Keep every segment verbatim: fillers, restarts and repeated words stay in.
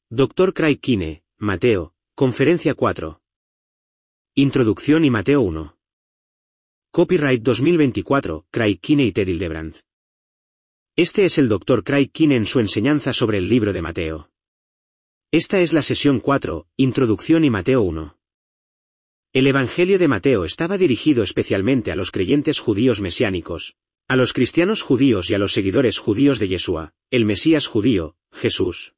doctor Craig Kine, Mateo, Conferencia cuatro. Introducción y Mateo uno. Copyright dos mil veinticuatro, Craig Kine y Ted Hildebrand. Este es el doctor Craig Kine en su enseñanza sobre el libro de Mateo. Esta es la sesión cuatro, Introducción y Mateo uno. El Evangelio de Mateo estaba dirigido especialmente a los creyentes judíos mesiánicos, a los cristianos judíos y a los seguidores judíos de Yeshua, el Mesías judío, Jesús.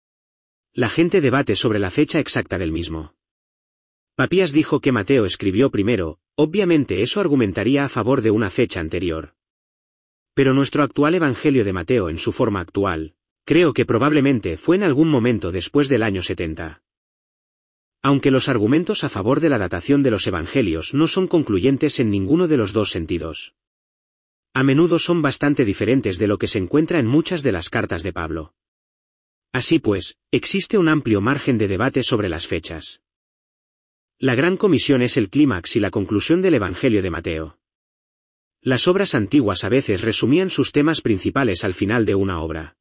La gente debate sobre la fecha exacta del mismo. Papías dijo que Mateo escribió primero, obviamente eso argumentaría a favor de una fecha anterior. Pero nuestro actual Evangelio de Mateo en su forma actual, creo que probablemente fue en algún momento después del año setenta. Aunque los argumentos a favor de la datación de los Evangelios no son concluyentes en ninguno de los dos sentidos. A menudo son bastante diferentes de lo que se encuentra en muchas de las cartas de Pablo. Así pues, existe un amplio margen de debate sobre las fechas. La Gran Comisión es el clímax y la conclusión del Evangelio de Mateo. Las obras antiguas a veces resumían sus temas principales al final de una obra.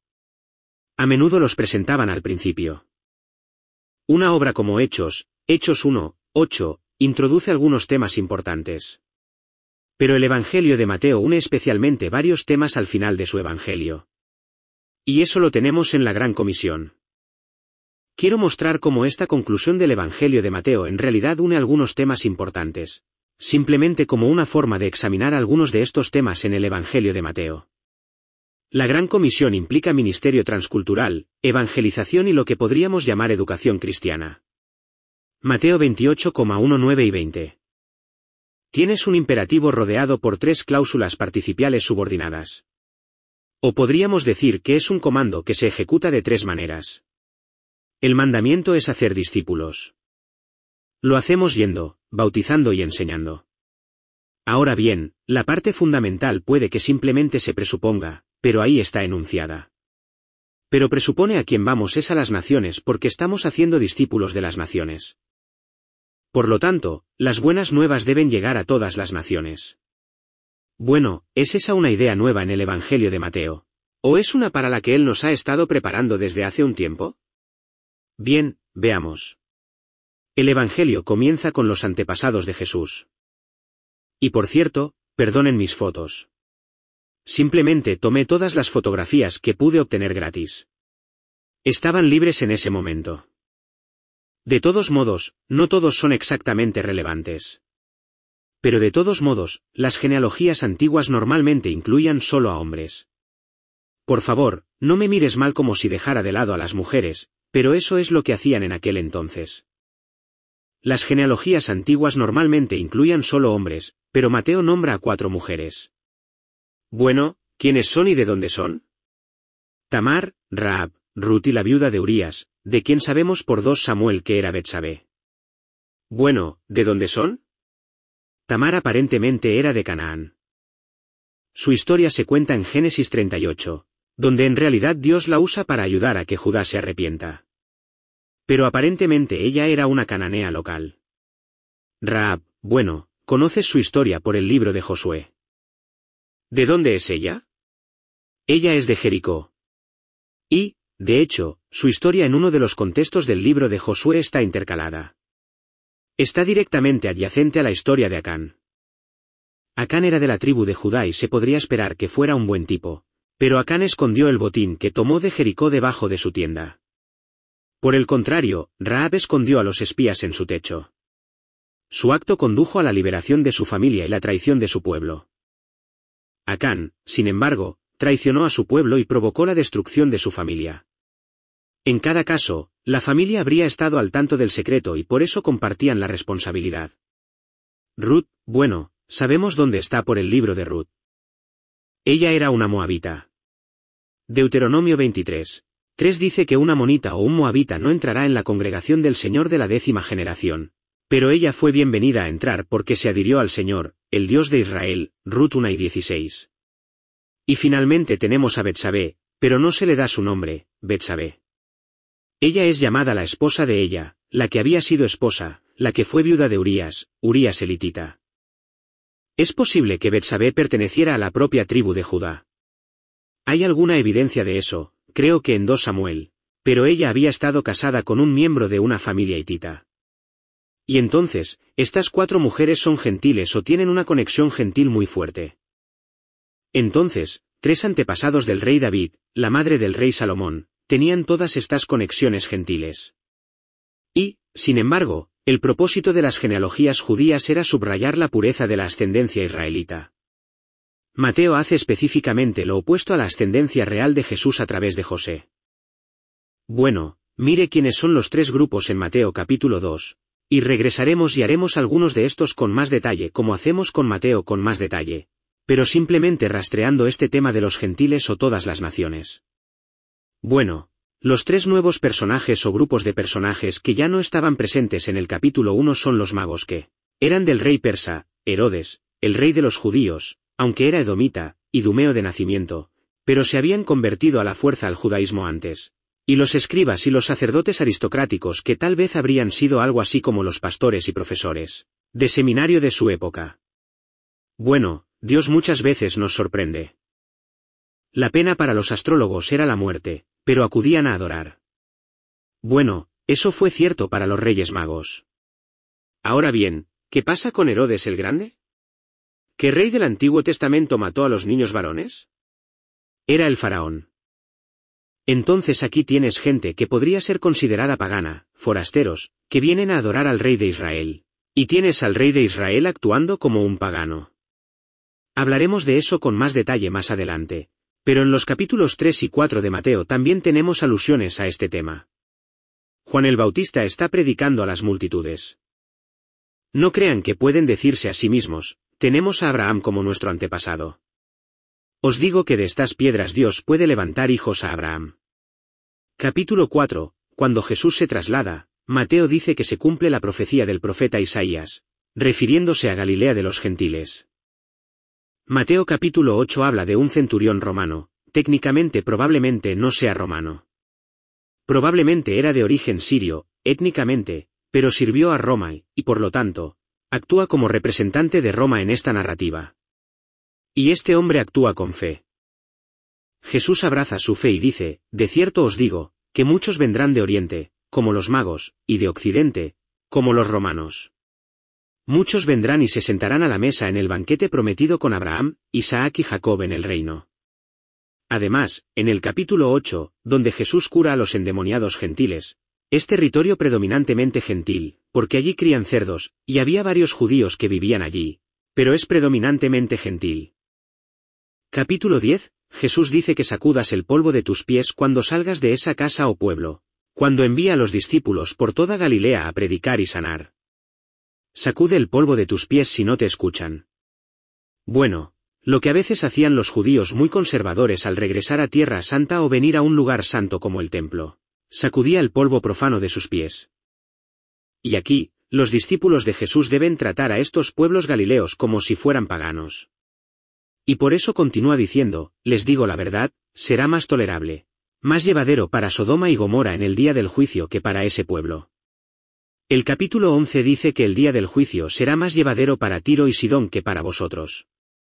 A menudo los presentaban al principio. Una obra como Hechos, Hechos uno, ocho, introduce algunos temas importantes. Pero el Evangelio de Mateo une especialmente varios temas al final de su Evangelio. Y eso lo tenemos en la Gran Comisión. Quiero mostrar cómo esta conclusión del Evangelio de Mateo en realidad une algunos temas importantes, simplemente como una forma de examinar algunos de estos temas en el Evangelio de Mateo. La Gran Comisión implica ministerio transcultural, evangelización y lo que podríamos llamar educación cristiana. Mateo veintiocho, diecinueve y veinte. Tienes un imperativo rodeado por tres cláusulas participiales subordinadas. O podríamos decir que es un comando que se ejecuta de tres maneras. El mandamiento es hacer discípulos. Lo hacemos yendo, bautizando y enseñando. Ahora bien, la parte fundamental puede que simplemente se presuponga, pero ahí está enunciada. Pero presupone a quien vamos es a las naciones porque estamos haciendo discípulos de las naciones. Por lo tanto, las buenas nuevas deben llegar a todas las naciones. Bueno, ¿es esa una idea nueva en el Evangelio de Mateo? ¿O es una para la que él nos ha estado preparando desde hace un tiempo? Bien, veamos. El Evangelio comienza con los antepasados de Jesús. Y por cierto, perdonen mis fotos. Simplemente tomé todas las fotografías que pude obtener gratis. Estaban libres en ese momento. De todos modos, no todos son exactamente relevantes. Pero de todos modos, las genealogías antiguas normalmente incluían solo a hombres. Por favor, no me mires mal como si dejara de lado a las mujeres, pero eso es lo que hacían en aquel entonces. Las genealogías antiguas normalmente incluían solo hombres, pero Mateo nombra a cuatro mujeres. Bueno, ¿quiénes son y de dónde son? Tamar, Rahab, Ruth y la viuda de Urías, de quien sabemos por dos Samuel que era Betsabé. Bueno, ¿de dónde son? Tamar aparentemente era de Canaán. Su historia se cuenta en Génesis treinta y ocho, donde en realidad Dios la usa para ayudar a que Judá se arrepienta. Pero aparentemente ella era una cananea local. Rahab, bueno, conoces su historia por el libro de Josué. ¿De dónde es ella? Ella es de Jericó. Y, de hecho, su historia en uno de los contextos del libro de Josué está intercalada. Está directamente adyacente a la historia de Acán. Acán era de la tribu de Judá y se podría esperar que fuera un buen tipo, pero Acán escondió el botín que tomó de Jericó debajo de su tienda. Por el contrario, Rahab escondió a los espías en su techo. Su acto condujo a la liberación de su familia y la traición de su pueblo. Acán, sin embargo, traicionó a su pueblo y provocó la destrucción de su familia. En cada caso, la familia habría estado al tanto del secreto y por eso compartían la responsabilidad. Ruth, bueno, sabemos dónde está por el libro de Ruth. Ella era una moabita. Deuteronomio veintitrés, tres dice que una amonita o un moabita no entrará en la congregación del Señor de la décima generación, pero ella fue bienvenida a entrar porque se adhirió al Señor, el Dios de Israel, Ruth uno y dieciséis. Y finalmente tenemos a Betsabé, pero no se le da su nombre, Betsabé. Ella es llamada la esposa de ella, la que había sido esposa, la que fue viuda de Urías, Urías elitita. Es posible que Betsabé perteneciera a la propia tribu de Judá. Hay alguna evidencia de eso, creo que en dos Samuel, pero ella había estado casada con un miembro de una familia hitita. Y entonces, estas cuatro mujeres son gentiles o tienen una conexión gentil muy fuerte. Entonces, tres antepasados del rey David, la madre del rey Salomón, tenían todas estas conexiones gentiles. Y, sin embargo, el propósito de las genealogías judías era subrayar la pureza de la ascendencia israelita. Mateo hace específicamente lo opuesto a la ascendencia real de Jesús a través de José. Bueno, mire quiénes son los tres grupos en Mateo capítulo dos, y regresaremos y haremos algunos de estos con más detalle como hacemos con Mateo con más detalle, pero simplemente rastreando este tema de los gentiles o todas las naciones. Bueno, los tres nuevos personajes o grupos de personajes que ya no estaban presentes en el capítulo uno son los magos que eran del rey persa, Herodes, el rey de los judíos, aunque era edomita, idumeo de nacimiento, pero se habían convertido a la fuerza al judaísmo antes, y los escribas y los sacerdotes aristocráticos que tal vez habrían sido algo así como los pastores y profesores de seminario de su época. Bueno, Dios muchas veces nos sorprende. La pena para los astrólogos era la muerte, pero acudían a adorar. Bueno, eso fue cierto para los reyes magos. Ahora bien, ¿qué pasa con Herodes el Grande? ¿Qué rey del Antiguo Testamento mató a los niños varones? Era el faraón. Entonces aquí tienes gente que podría ser considerada pagana, forasteros, que vienen a adorar al rey de Israel, y tienes al rey de Israel actuando como un pagano. Hablaremos de eso con más detalle más adelante, pero en los capítulos tres y cuatro de Mateo también tenemos alusiones a este tema. Juan el Bautista está predicando a las multitudes. No crean que pueden decirse a sí mismos, tenemos a Abraham como nuestro antepasado. Os digo que de estas piedras Dios puede levantar hijos a Abraham. Capítulo cuatro, cuando Jesús se traslada, Mateo dice que se cumple la profecía del profeta Isaías, refiriéndose a Galilea de los gentiles. Mateo capítulo ocho habla de un centurión romano, técnicamente probablemente no sea romano. Probablemente era de origen sirio, étnicamente, pero sirvió a Roma y, y por lo tanto, actúa como representante de Roma en esta narrativa. Y este hombre actúa con fe. Jesús abraza su fe y dice, de cierto os digo, que muchos vendrán de Oriente, como los magos, y de Occidente, como los romanos. Muchos vendrán y se sentarán a la mesa en el banquete prometido con Abraham, Isaac y Jacob en el reino. Además, en el capítulo ocho, donde Jesús cura a los endemoniados gentiles, es territorio predominantemente gentil, porque allí crían cerdos, y había varios judíos que vivían allí, pero es predominantemente gentil. Capítulo diez, Jesús dice que sacudas el polvo de tus pies cuando salgas de esa casa o pueblo, cuando envía a los discípulos por toda Galilea a predicar y sanar. Sacude el polvo de tus pies si no te escuchan. Bueno, lo que a veces hacían los judíos muy conservadores al regresar a Tierra Santa o venir a un lugar santo como el templo, sacudía el polvo profano de sus pies. Y aquí, los discípulos de Jesús deben tratar a estos pueblos galileos como si fueran paganos. Y por eso continúa diciendo, les digo la verdad, será más tolerable, más llevadero para Sodoma y Gomorra en el día del juicio que para ese pueblo. El capítulo once dice que el día del juicio será más llevadero para Tiro y Sidón que para vosotros.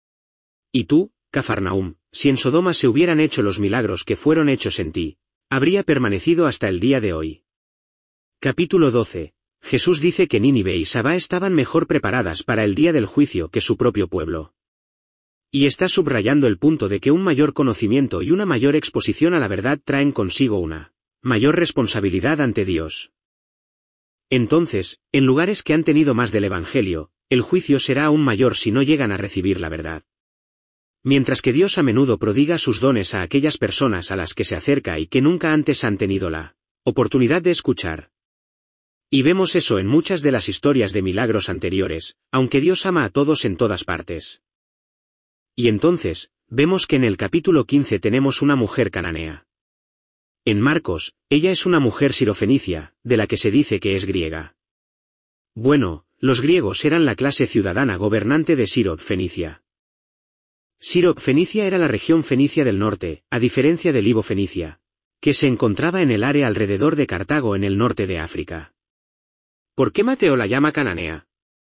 Y tú, Cafarnaúm, si en Sodoma se hubieran hecho los milagros que fueron hechos en ti, habría permanecido hasta el día de hoy. Capítulo doce. Jesús dice que Nínive y Sabá estaban mejor preparadas para el día del juicio que su propio pueblo. Y está subrayando el punto de que un mayor conocimiento y una mayor exposición a la verdad traen consigo una mayor responsabilidad ante Dios. Entonces, en lugares que han tenido más del Evangelio, el juicio será aún mayor si no llegan a recibir la verdad. Mientras que Dios a menudo prodiga sus dones a aquellas personas a las que se acerca y que nunca antes han tenido la oportunidad de escuchar. Y vemos eso en muchas de las historias de milagros anteriores, aunque Dios ama a todos en todas partes. Y entonces, vemos que en el capítulo quince tenemos una mujer cananea. En Marcos, ella es una mujer sirofenicia, de la que se dice que es griega. Bueno, los griegos eran la clase ciudadana gobernante de Sirop-Fenicia. Sirop-Fenicia era la región fenicia del norte, a diferencia de Libo-Fenicia, que se encontraba en el área alrededor de Cartago en el norte de África. ¿Por qué Mateo la llama cananea?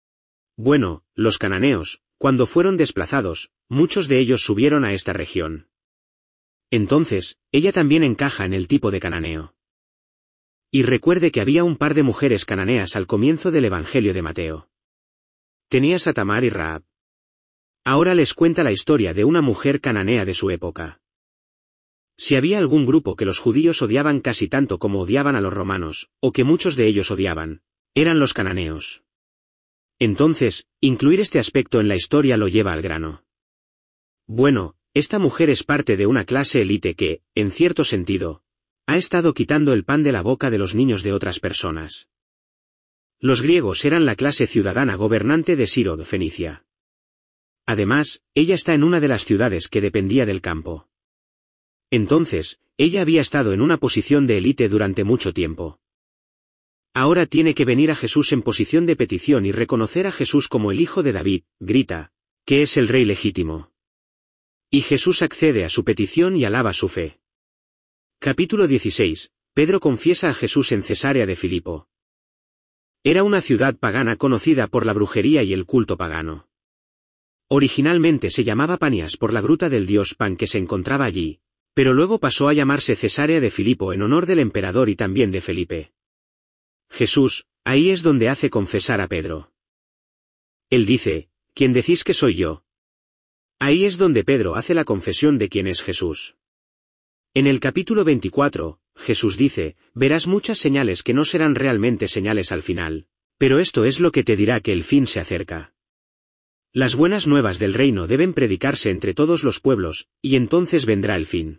Bueno, los cananeos, cuando fueron desplazados, muchos de ellos subieron a esta región. Entonces, ella también encaja en el tipo de cananeo. Y recuerde que había un par de mujeres cananeas al comienzo del Evangelio de Mateo. Tenías a Tamar y Rahab. Ahora les cuenta la historia de una mujer cananea de su época. Si había algún grupo que los judíos odiaban casi tanto como odiaban a los romanos, o que muchos de ellos odiaban, eran los cananeos. Entonces, incluir este aspecto en la historia lo lleva al grano. Bueno, esta mujer es parte de una clase élite que, en cierto sentido, ha estado quitando el pan de la boca de los niños de otras personas. Los griegos eran la clase ciudadana gobernante de Siro de Fenicia. Además, ella está en una de las ciudades que dependía del campo. Entonces, ella había estado en una posición de élite durante mucho tiempo. Ahora tiene que venir a Jesús en posición de petición y reconocer a Jesús como el Hijo de David, grita, que es el Rey legítimo. Y Jesús accede a su petición y alaba su fe. Capítulo dieciséis. Pedro confiesa a Jesús en Cesarea de Filipo. Era una ciudad pagana conocida por la brujería y el culto pagano. Originalmente se llamaba Panias por la gruta del dios Pan que se encontraba allí, pero luego pasó a llamarse Cesarea de Filipo en honor del emperador y también de Felipe. Jesús, ahí es donde hace confesar a Pedro. Él dice, ¿quién decís que soy yo? Ahí es donde Pedro hace la confesión de quién es Jesús. En el capítulo veinticuatro, Jesús dice, verás muchas señales que no serán realmente señales al final, pero esto es lo que te dirá que el fin se acerca. Las buenas nuevas del reino deben predicarse entre todos los pueblos, y entonces vendrá el fin.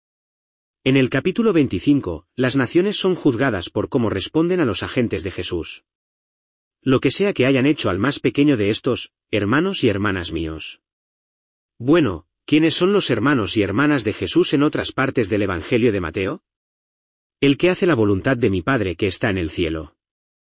En el capítulo veinticinco, las naciones son juzgadas por cómo responden a los agentes de Jesús. Lo que sea que hayan hecho al más pequeño de estos, hermanos y hermanas míos. Bueno, ¿quiénes son los hermanos y hermanas de Jesús en otras partes del Evangelio de Mateo? El que hace la voluntad de mi Padre que está en el cielo.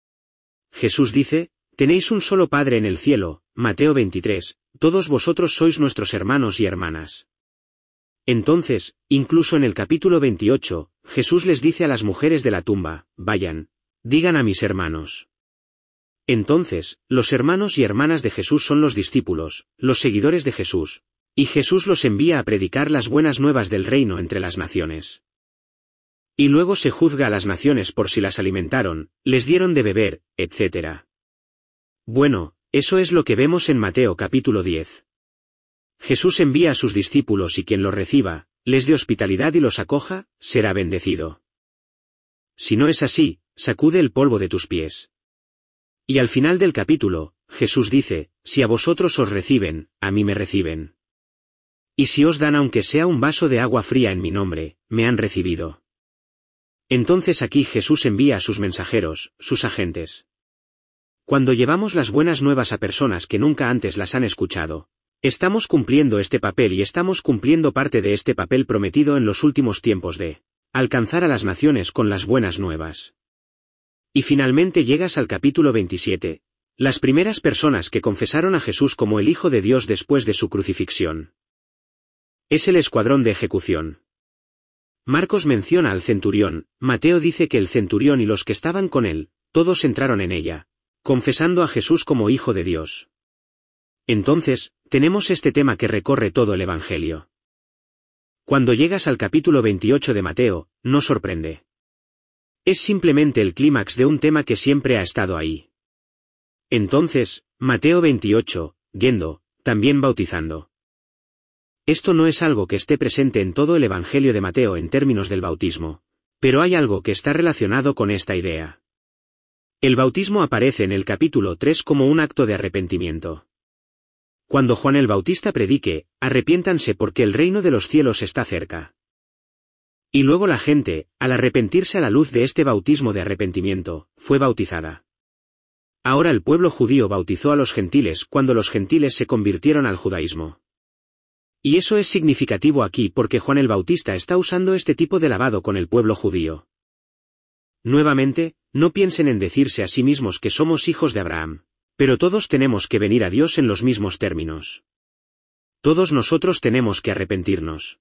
Jesús dice, tenéis un solo Padre en el cielo, Mateo veintitrés, todos vosotros sois nuestros hermanos y hermanas. Entonces, incluso en el capítulo veintiocho, Jesús les dice a las mujeres de la tumba, vayan, digan a mis hermanos. Entonces, los hermanos y hermanas de Jesús son los discípulos, los seguidores de Jesús, y Jesús los envía a predicar las buenas nuevas del reino entre las naciones. Y luego se juzga a las naciones por si las alimentaron, les dieron de beber, etcétera. Bueno, eso es lo que vemos en Mateo capítulo diez. Jesús envía a sus discípulos y quien los reciba, les dé hospitalidad y los acoja, será bendecido. Si no es así, sacude el polvo de tus pies. Y al final del capítulo, Jesús dice, si a vosotros os reciben, a mí me reciben. Y si os dan aunque sea un vaso de agua fría en mi nombre, me han recibido. Entonces aquí Jesús envía a sus mensajeros, sus agentes. Cuando llevamos las buenas nuevas a personas que nunca antes las han escuchado, estamos cumpliendo este papel y estamos cumpliendo parte de este papel prometido en los últimos tiempos de alcanzar a las naciones con las buenas nuevas. Y finalmente llegas al capítulo veintisiete, las primeras personas que confesaron a Jesús como el Hijo de Dios después de su crucifixión. Es el escuadrón de ejecución. Marcos menciona al centurión, Mateo dice que el centurión y los que estaban con él, todos entraron en ella, confesando a Jesús como Hijo de Dios. Entonces, tenemos este tema que recorre todo el Evangelio. Cuando llegas al capítulo veintiocho de Mateo, no sorprende. Es simplemente el clímax de un tema que siempre ha estado ahí. Entonces, Mateo veintiocho, yendo, también bautizando. Esto no es algo que esté presente en todo el Evangelio de Mateo en términos del bautismo, pero hay algo que está relacionado con esta idea. El bautismo aparece en el capítulo tres como un acto de arrepentimiento. Cuando Juan el Bautista predique, arrepiéntanse porque el reino de los cielos está cerca. Y luego la gente, al arrepentirse a la luz de este bautismo de arrepentimiento, fue bautizada. Ahora el pueblo judío bautizó a los gentiles cuando los gentiles se convirtieron al judaísmo. Y eso es significativo aquí porque Juan el Bautista está usando este tipo de lavado con el pueblo judío. Nuevamente, no piensen en decirse a sí mismos que somos hijos de Abraham, pero todos tenemos que venir a Dios en los mismos términos. Todos nosotros tenemos que arrepentirnos.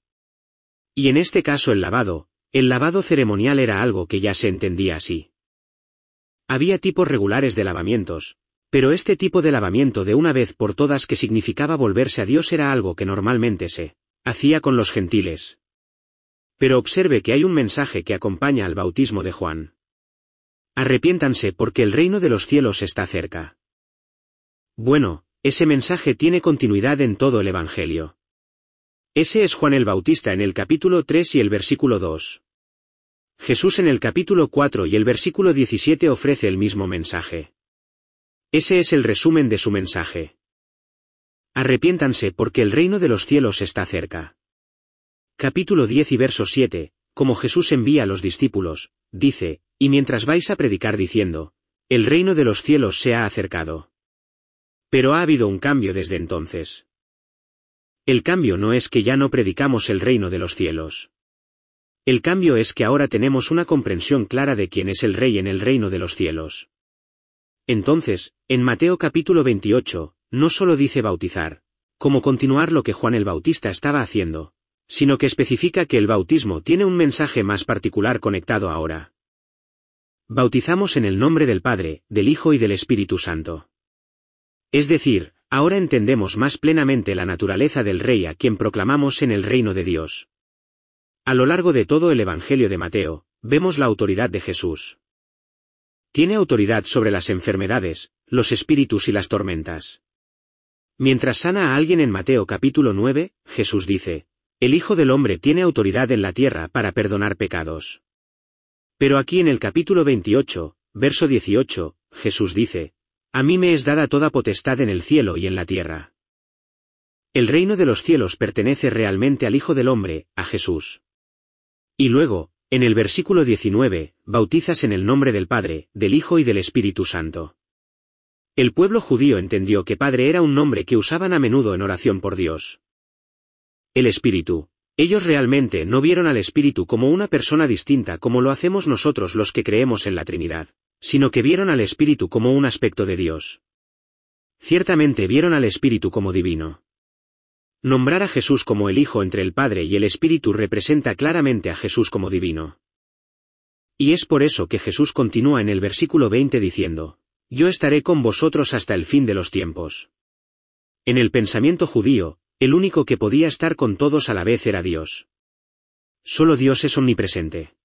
Y en este caso el lavado, el lavado ceremonial era algo que ya se entendía así. Había tipos regulares de lavamientos, pero este tipo de lavamiento de una vez por todas que significaba volverse a Dios era algo que normalmente se hacía con los gentiles. Pero observe que hay un mensaje que acompaña al bautismo de Juan. Arrepiéntanse porque el reino de los cielos está cerca. Bueno, ese mensaje tiene continuidad en todo el Evangelio. Ese es Juan el Bautista en el capítulo tres y el versículo dos. Jesús en el capítulo cuatro y el versículo diecisiete ofrece el mismo mensaje. Ese es el resumen de su mensaje. Arrepiéntanse porque el reino de los cielos está cerca. Capítulo diez y verso siete, como Jesús envía a los discípulos, dice, y mientras vais a predicar diciendo, el reino de los cielos se ha acercado. Pero ha habido un cambio desde entonces. El cambio no es que ya no predicamos el reino de los cielos. El cambio es que ahora tenemos una comprensión clara de quién es el Rey en el reino de los cielos. Entonces, en Mateo capítulo veintiocho, no solo dice bautizar, como continuar lo que Juan el Bautista estaba haciendo, sino que especifica que el bautismo tiene un mensaje más particular conectado ahora. Bautizamos en el nombre del Padre, del Hijo y del Espíritu Santo. Es decir, ahora entendemos más plenamente la naturaleza del Rey a quien proclamamos en el reino de Dios. A lo largo de todo el Evangelio de Mateo, vemos la autoridad de Jesús. Tiene autoridad sobre las enfermedades, los espíritus y las tormentas. Mientras sana a alguien en Mateo capítulo nueve, Jesús dice, el Hijo del Hombre tiene autoridad en la tierra para perdonar pecados. Pero aquí en el capítulo veintiocho, verso dieciocho, Jesús dice, a mí me es dada toda potestad en el cielo y en la tierra. El reino de los cielos pertenece realmente al Hijo del Hombre, a Jesús. Y luego, en el versículo diecinueve, bautizas en el nombre del Padre, del Hijo y del Espíritu Santo. El pueblo judío entendió que Padre era un nombre que usaban a menudo en oración por Dios. El Espíritu. Ellos realmente no vieron al Espíritu como una persona distinta como lo hacemos nosotros los que creemos en la Trinidad, sino que vieron al Espíritu como un aspecto de Dios. Ciertamente vieron al Espíritu como divino. Nombrar a Jesús como el Hijo entre el Padre y el Espíritu representa claramente a Jesús como divino. Y es por eso que Jesús continúa en el versículo veinte diciendo, yo estaré con vosotros hasta el fin de los tiempos. En el pensamiento judío, el único que podía estar con todos a la vez era Dios. Solo Dios es omnipresente.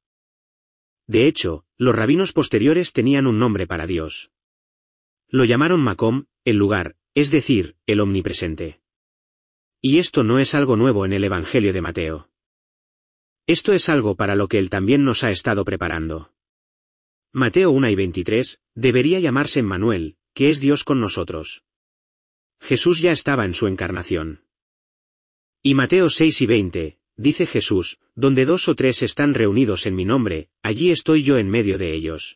De hecho, los rabinos posteriores tenían un nombre para Dios. Lo llamaron Macom, el lugar, es decir, el omnipresente. Y esto no es algo nuevo en el Evangelio de Mateo. Esto es algo para lo que Él también nos ha estado preparando. Mateo uno y veintitrés, debería llamarse Emmanuel, que es Dios con nosotros. Jesús ya estaba en su encarnación. Y Mateo seis y veinte, dice Jesús, donde dos o tres están reunidos en mi nombre, allí estoy yo en medio de ellos.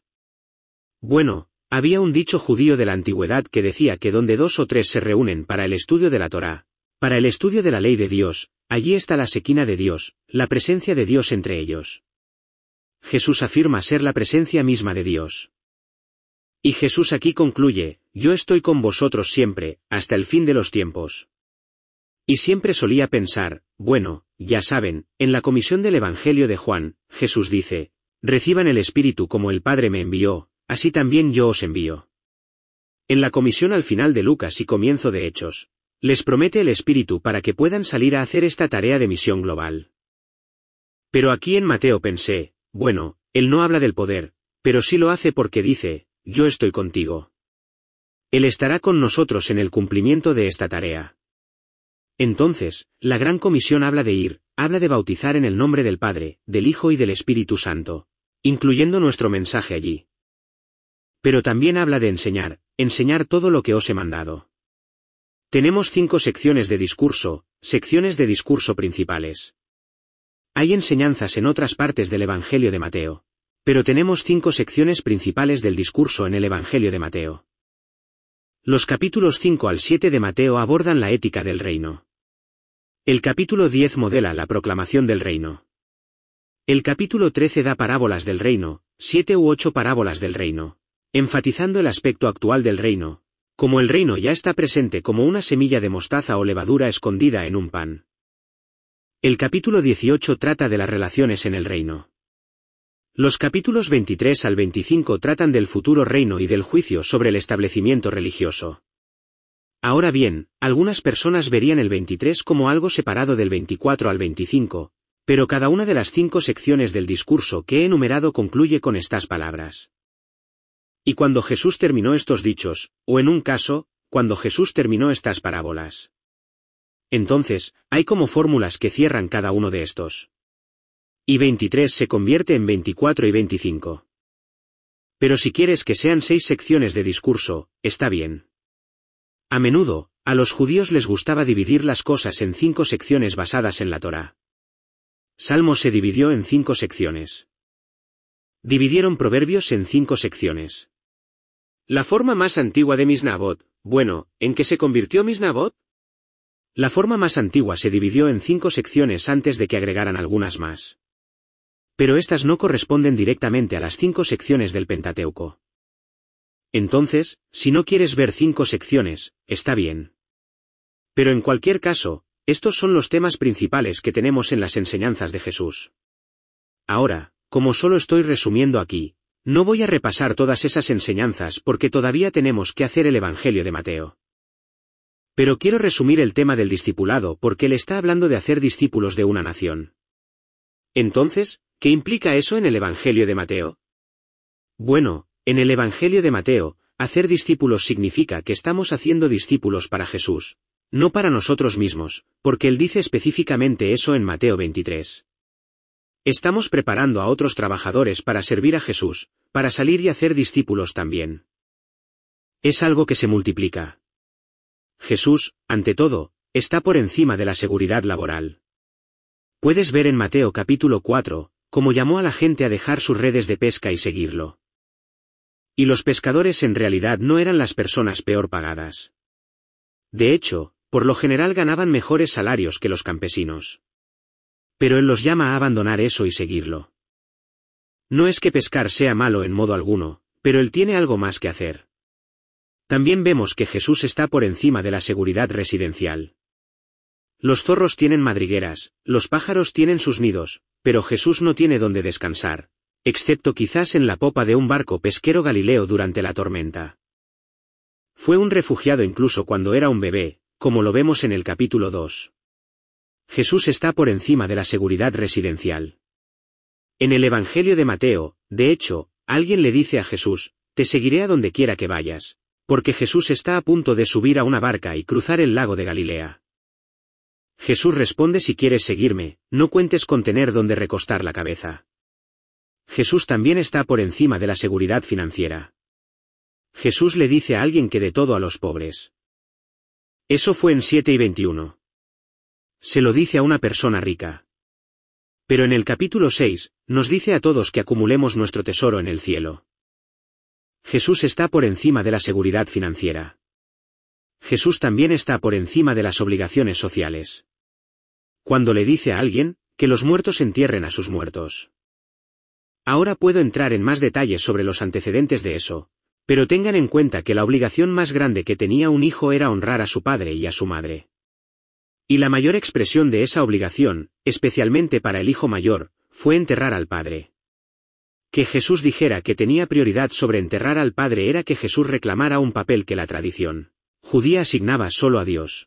Bueno, había un dicho judío de la antigüedad que decía que donde dos o tres se reúnen para el estudio de la Torá, para el estudio de la ley de Dios, allí está la sequina de Dios, la presencia de Dios entre ellos. Jesús afirma ser la presencia misma de Dios. Y Jesús aquí concluye, yo estoy con vosotros siempre, hasta el fin de los tiempos. Y siempre solía pensar, bueno, ya saben, en la comisión del Evangelio de Juan, Jesús dice, reciban el Espíritu como el Padre me envió, así también yo os envío. En la comisión al final de Lucas y comienzo de Hechos, les promete el Espíritu para que puedan salir a hacer esta tarea de misión global. Pero aquí en Mateo pensé, bueno, él no habla del poder, pero sí lo hace porque dice, yo estoy contigo. Él estará con nosotros en el cumplimiento de esta tarea. Entonces, la Gran Comisión habla de ir, habla de bautizar en el nombre del Padre, del Hijo y del Espíritu Santo, incluyendo nuestro mensaje allí. Pero también habla de enseñar, enseñar todo lo que os he mandado. Tenemos cinco secciones de discurso, secciones de discurso principales. Hay enseñanzas en otras partes del Evangelio de Mateo, pero tenemos cinco secciones principales del discurso en el Evangelio de Mateo. Los capítulos cinco al siete de Mateo abordan la ética del reino. El capítulo diez modela la proclamación del reino. El capítulo trece da parábolas del reino, siete u ocho parábolas del reino, enfatizando el aspecto actual del reino, como el reino ya está presente como una semilla de mostaza o levadura escondida en un pan. El capítulo dieciocho trata de las relaciones en el reino. Los capítulos veintitrés al veinticinco tratan del futuro reino y del juicio sobre el establecimiento religioso. Ahora bien, algunas personas verían el veintitrés como algo separado del veinticuatro al veinticinco, pero cada una de las cinco secciones del discurso que he enumerado concluye con estas palabras. Y cuando Jesús terminó estos dichos, o en un caso, cuando Jesús terminó estas parábolas. Entonces, hay como fórmulas que cierran cada uno de estos. Y veintitrés se convierte en veinticuatro y veinticinco. Pero si quieres que sean seis secciones de discurso, está bien. A menudo, a los judíos les gustaba dividir las cosas en cinco secciones basadas en la Torá. Salmos se dividió en cinco secciones. Dividieron Proverbios en cinco secciones. La forma más antigua de Misnabot, bueno, ¿en qué se convirtió Misnabot? La forma más antigua se dividió en cinco secciones antes de que agregaran algunas más. Pero estas no corresponden directamente a las cinco secciones del Pentateuco. Entonces, si no quieres ver cinco secciones, está bien. Pero en cualquier caso, estos son los temas principales que tenemos en las enseñanzas de Jesús. Ahora, como solo estoy resumiendo aquí, no voy a repasar todas esas enseñanzas porque todavía tenemos que hacer el Evangelio de Mateo. Pero quiero resumir el tema del discipulado porque él está hablando de hacer discípulos de una nación. Entonces, ¿qué implica eso en el Evangelio de Mateo? Bueno, en el Evangelio de Mateo, hacer discípulos significa que estamos haciendo discípulos para Jesús, no para nosotros mismos, porque él dice específicamente eso en Mateo veintitrés. Estamos preparando a otros trabajadores para servir a Jesús, para salir y hacer discípulos también. Es algo que se multiplica. Jesús, ante todo, está por encima de la seguridad laboral. Puedes ver en Mateo capítulo cuatro, cómo llamó a la gente a dejar sus redes de pesca y seguirlo. Y los pescadores en realidad no eran las personas peor pagadas. De hecho, por lo general ganaban mejores salarios que los campesinos. Pero él los llama a abandonar eso y seguirlo. No es que pescar sea malo en modo alguno, pero él tiene algo más que hacer. También vemos que Jesús está por encima de la seguridad residencial. Los zorros tienen madrigueras, los pájaros tienen sus nidos, pero Jesús no tiene donde descansar, excepto quizás en la popa de un barco pesquero galileo durante la tormenta. Fue un refugiado incluso cuando era un bebé, como lo vemos en el capítulo dos. Jesús está por encima de la seguridad residencial. En el Evangelio de Mateo, de hecho, alguien le dice a Jesús, «Te seguiré a donde quiera que vayas», porque Jesús está a punto de subir a una barca y cruzar el lago de Galilea. Jesús responde: «Si quieres seguirme, no cuentes con tener donde recostar la cabeza». Jesús también está por encima de la seguridad financiera. Jesús le dice a alguien que dé todo a los pobres. Eso fue en siete y veintiuno. Se lo dice a una persona rica. Pero en el capítulo seis, nos dice a todos que acumulemos nuestro tesoro en el cielo. Jesús está por encima de la seguridad financiera. Jesús también está por encima de las obligaciones sociales. Cuando le dice a alguien, que los muertos entierren a sus muertos. Ahora puedo entrar en más detalles sobre los antecedentes de eso, pero tengan en cuenta que la obligación más grande que tenía un hijo era honrar a su padre y a su madre. Y la mayor expresión de esa obligación, especialmente para el hijo mayor, fue enterrar al padre. Que Jesús dijera que tenía prioridad sobre enterrar al padre era que Jesús reclamara un papel que la tradición judía asignaba solo a Dios.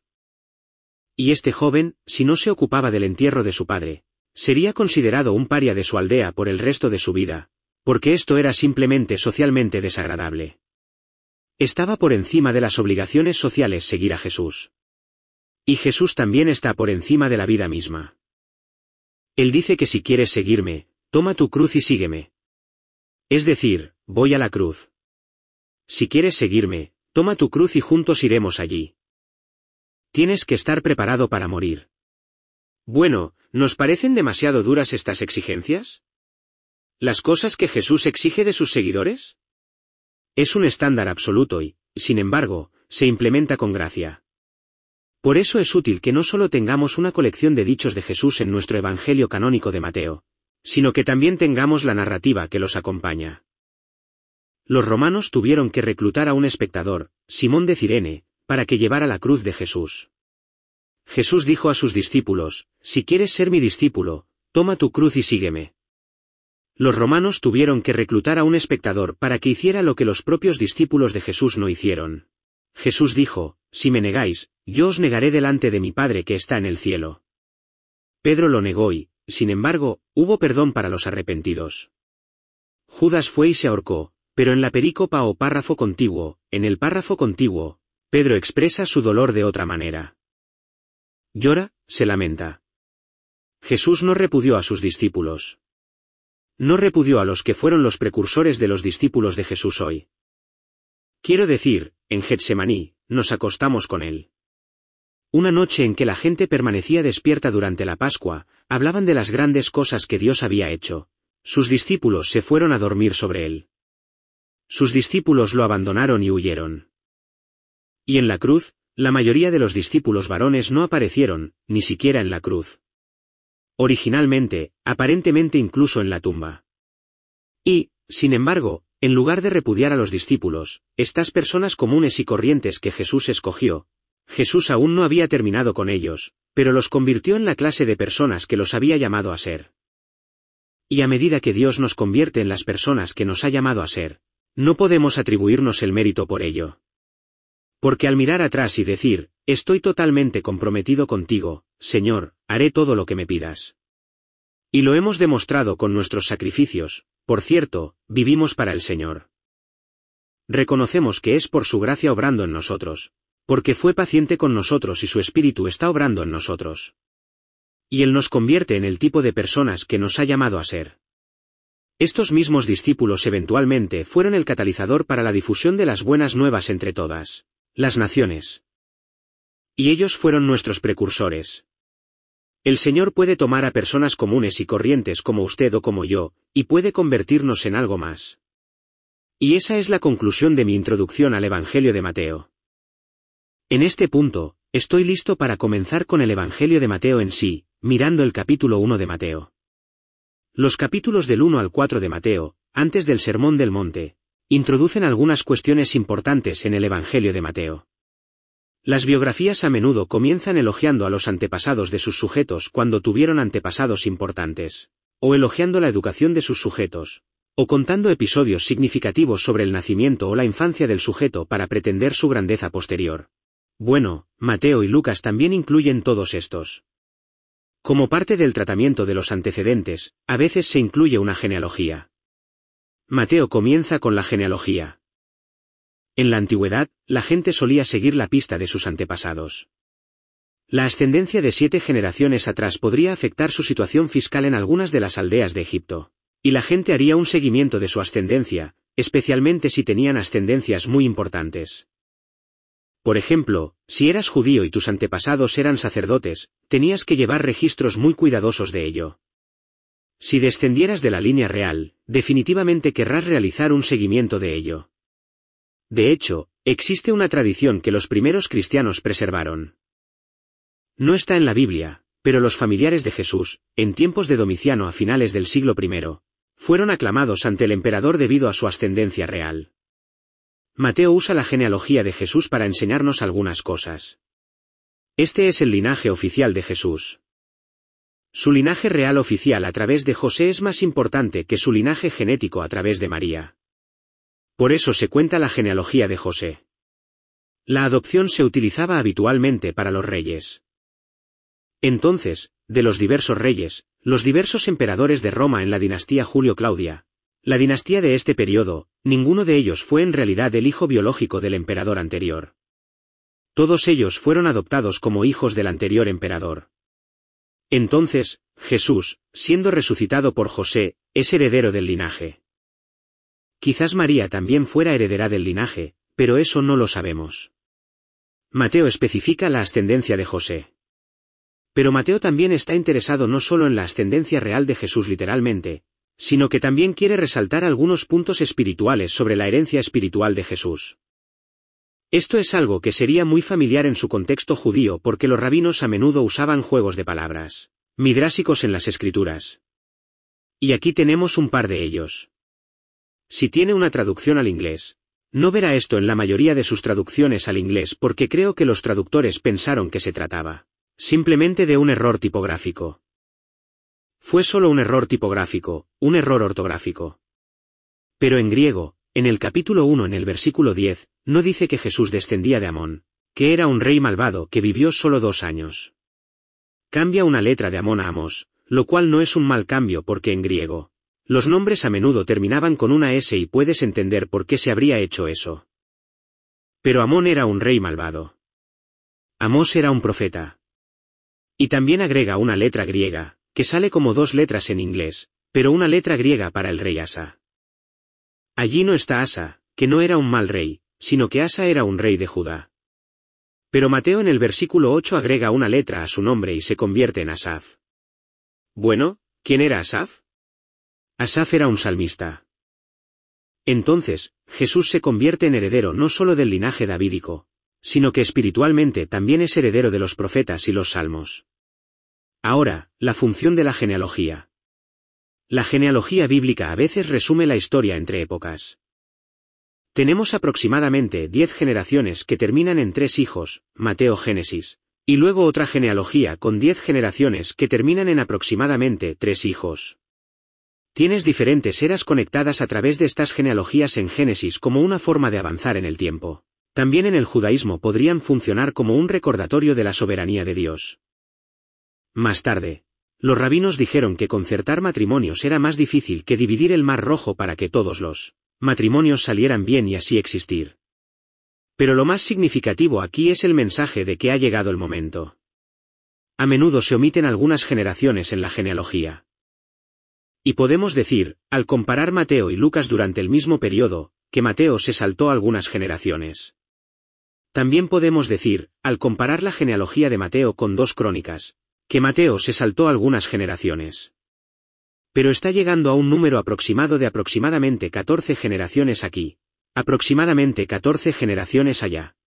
Y este joven, si no se ocupaba del entierro de su padre, sería considerado un paria de su aldea por el resto de su vida, porque esto era simplemente socialmente desagradable. Estaba por encima de las obligaciones sociales seguir a Jesús. Y Jesús también está por encima de la vida misma. Él dice que si quieres seguirme, toma tu cruz y sígueme. Es decir, voy a la cruz. Si quieres seguirme, toma tu cruz y juntos iremos allí. Tienes que estar preparado para morir. Bueno, ¿nos parecen demasiado duras estas exigencias? ¿Las cosas que Jesús exige de sus seguidores? Es un estándar absoluto y, sin embargo, se implementa con gracia. Por eso es útil que no solo tengamos una colección de dichos de Jesús en nuestro Evangelio canónico de Mateo, sino que también tengamos la narrativa que los acompaña. Los romanos tuvieron que reclutar a un espectador, Simón de Cirene, para que llevara la cruz de Jesús. Jesús dijo a sus discípulos, «Si quieres ser mi discípulo, toma tu cruz y sígueme». Los romanos tuvieron que reclutar a un espectador para que hiciera lo que los propios discípulos de Jesús no hicieron. Jesús dijo, «Si me negáis, yo os negaré delante de mi Padre que está en el cielo». Pedro lo negó y, sin embargo, hubo perdón para los arrepentidos. Judas fue y se ahorcó, pero en la perícopa o párrafo contiguo, en el párrafo contiguo, Pedro expresa su dolor de otra manera. Llora, se lamenta. Jesús no repudió a sus discípulos. No repudió a los que fueron los precursores de los discípulos de Jesús hoy. Quiero decir, en Getsemaní, nos acostamos con él. Una noche en que la gente permanecía despierta durante la Pascua, hablaban de las grandes cosas que Dios había hecho. Sus discípulos se fueron a dormir sobre él. Sus discípulos lo abandonaron y huyeron. Y en la cruz, la mayoría de los discípulos varones no aparecieron, ni siquiera en la cruz. Originalmente, aparentemente incluso en la tumba. Y, sin embargo, en lugar de repudiar a los discípulos, estas personas comunes y corrientes que Jesús escogió, Jesús aún no había terminado con ellos, pero los convirtió en la clase de personas que los había llamado a ser. Y a medida que Dios nos convierte en las personas que nos ha llamado a ser, no podemos atribuirnos el mérito por ello. Porque al mirar atrás y decir, estoy totalmente comprometido contigo, Señor, haré todo lo que me pidas. Y lo hemos demostrado con nuestros sacrificios, por cierto, vivimos para el Señor. Reconocemos que es por su gracia obrando en nosotros, porque fue paciente con nosotros y su Espíritu está obrando en nosotros. Y Él nos convierte en el tipo de personas que nos ha llamado a ser. Estos mismos discípulos eventualmente fueron el catalizador para la difusión de las buenas nuevas entre todas las naciones. Y ellos fueron nuestros precursores. El Señor puede tomar a personas comunes y corrientes como usted o como yo, y puede convertirnos en algo más. Y esa es la conclusión de mi introducción al Evangelio de Mateo. En este punto, estoy listo para comenzar con el Evangelio de Mateo en sí, mirando el capítulo uno de Mateo. Los capítulos del uno al cuatro de Mateo, antes del Sermón del Monte, introducen algunas cuestiones importantes en el Evangelio de Mateo. Las biografías a menudo comienzan elogiando a los antepasados de sus sujetos cuando tuvieron antepasados importantes, o elogiando la educación de sus sujetos, o contando episodios significativos sobre el nacimiento o la infancia del sujeto para pretender su grandeza posterior. Bueno, Mateo y Lucas también incluyen todos estos. Como parte del tratamiento de los antecedentes, a veces se incluye una genealogía. Mateo comienza con la genealogía. En la antigüedad, la gente solía seguir la pista de sus antepasados. La ascendencia de siete generaciones atrás podría afectar su situación fiscal en algunas de las aldeas de Egipto, y la gente haría un seguimiento de su ascendencia, especialmente si tenían ascendencias muy importantes. Por ejemplo, si eras judío y tus antepasados eran sacerdotes, tenías que llevar registros muy cuidadosos de ello. Si descendieras de la línea real, definitivamente querrás realizar un seguimiento de ello. De hecho, existe una tradición que los primeros cristianos preservaron. No está en la Biblia, pero los familiares de Jesús, en tiempos de Domiciano a finales del siglo primero, fueron aclamados ante el emperador debido a su ascendencia real. Mateo usa la genealogía de Jesús para enseñarnos algunas cosas. Este es el linaje oficial de Jesús. Su linaje real oficial a través de José es más importante que su linaje genético a través de María. Por eso se cuenta la genealogía de José. La adopción se utilizaba habitualmente para los reyes. Entonces, de los diversos reyes, los diversos emperadores de Roma en la dinastía Julio-Claudia, la dinastía de este periodo, ninguno de ellos fue en realidad el hijo biológico del emperador anterior. Todos ellos fueron adoptados como hijos del anterior emperador. Entonces, Jesús, siendo resucitado por José, es heredero del linaje. Quizás María también fuera heredera del linaje, pero eso no lo sabemos. Mateo especifica la ascendencia de José. Pero Mateo también está interesado no solo en la ascendencia real de Jesús literalmente, sino que también quiere resaltar algunos puntos espirituales sobre la herencia espiritual de Jesús. Esto es algo que sería muy familiar en su contexto judío porque los rabinos a menudo usaban juegos de palabras midrásicos en las escrituras. Y aquí tenemos un par de ellos. Si tiene una traducción al inglés, no verá esto en la mayoría de sus traducciones al inglés porque creo que los traductores pensaron que se trataba simplemente de un error tipográfico. Fue solo un error tipográfico, un error ortográfico. Pero en griego, en el capítulo uno en el versículo diez, no dice que Jesús descendía de Amón, que era un rey malvado que vivió solo dos años. Cambia una letra de Amón a Amos, lo cual no es un mal cambio porque en griego, Los nombres a menudo terminaban con una S y puedes entender por qué se habría hecho eso. Pero Amón era un rey malvado. Amós era un profeta. Y también agrega una letra griega, que sale como dos letras en inglés, pero una letra griega para el rey Asa. Allí no está Asa, que no era un mal rey, sino que Asa era un rey de Judá. Pero Mateo en el versículo ocho agrega una letra a su nombre y se convierte en Asaf. Bueno, ¿quién era Asaf? Asaf era un salmista. Entonces, Jesús se convierte en heredero no solo del linaje davídico, sino que espiritualmente también es heredero de los profetas y los salmos. Ahora, la función de la genealogía. La genealogía bíblica a veces resume la historia entre épocas. Tenemos aproximadamente diez generaciones que terminan en tres hijos, Mateo-Génesis, y luego otra genealogía con diez generaciones que terminan en aproximadamente tres hijos. Tienes diferentes eras conectadas a través de estas genealogías en Génesis como una forma de avanzar en el tiempo. También en el judaísmo podrían funcionar como un recordatorio de la soberanía de Dios. Más tarde, los rabinos dijeron que concertar matrimonios era más difícil que dividir el Mar Rojo para que todos los matrimonios salieran bien y así existir. Pero lo más significativo aquí es el mensaje de que ha llegado el momento. A menudo se omiten algunas generaciones en la genealogía. Y podemos decir, al comparar Mateo y Lucas durante el mismo periodo, que Mateo se saltó algunas generaciones. También podemos decir, al comparar la genealogía de Mateo con dos crónicas, que Mateo se saltó algunas generaciones. Pero está llegando a un número aproximado de aproximadamente catorce generaciones aquí, aproximadamente catorce generaciones allá.